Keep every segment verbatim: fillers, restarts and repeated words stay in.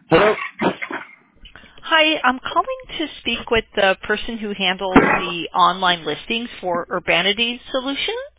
Hello? Hi, I'm calling to speak with the person who handles the online listings for Urbanity Solutions.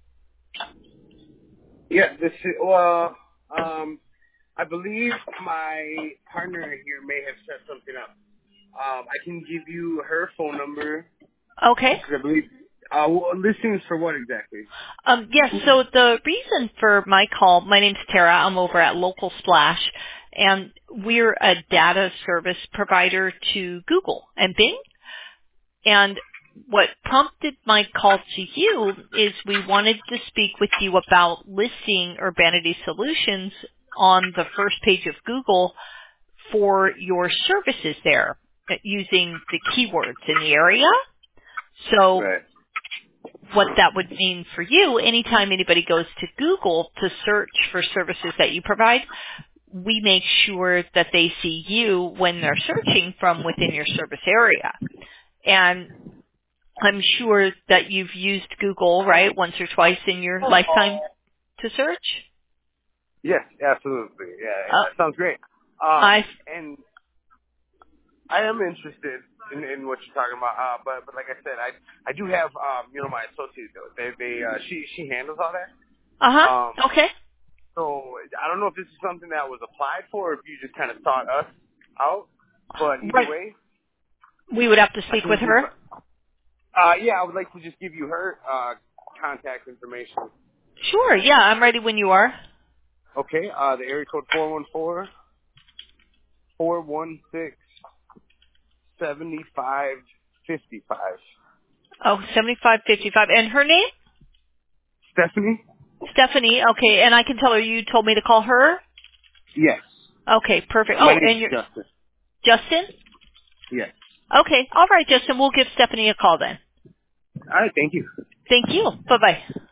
Yeah, this is, well, um, I believe my partner here may have set something up. Um, I can give you her phone number, Okay. because I believe, uh, well, listings for what exactly? Um, yes, so the reason for my call, my name's Tara. I'm over at Local Splash, and we're a data service provider to Google and Bing. And what prompted my call to you is we wanted to speak with you about listing Urbanity Solutions on the first page of Google for your services there uh, using the keywords in the area. So Right. what that would mean for you, anytime anybody goes to Google to search for services that you provide, we make sure that they see you when they're searching from within your service area. And I'm sure that you've used Google, right, once or twice in your lifetime to search. Yes, absolutely. Yeah, Uh, that sounds great. Um, I, and I am interested in, in what you're talking about, uh, but, but like I said, I, I do have, um, you know, my associate, though. They, they, uh, she, she handles all that. uh-huh, Um, okay. So I don't know if this is something that was applied for, or if you just kind of sought us out. But either Right. way, We would have to I speak can with give. her. Uh, yeah, I would like to just give you her uh, contact information. Sure, yeah, I'm ready when you are. Okay. Uh, the area code four one four four one six seventy five fifty five. Oh, seventy-five fifty-five. And her name? Stephanie. Stephanie. Okay, and I can tell her you told me to call her? Yes. Okay, perfect. My Oh, name's and you're Justin. Justin? Yes. Okay, all right, Justin. We'll give Stephanie a call then. All right. Thank you. Thank you. Bye-bye.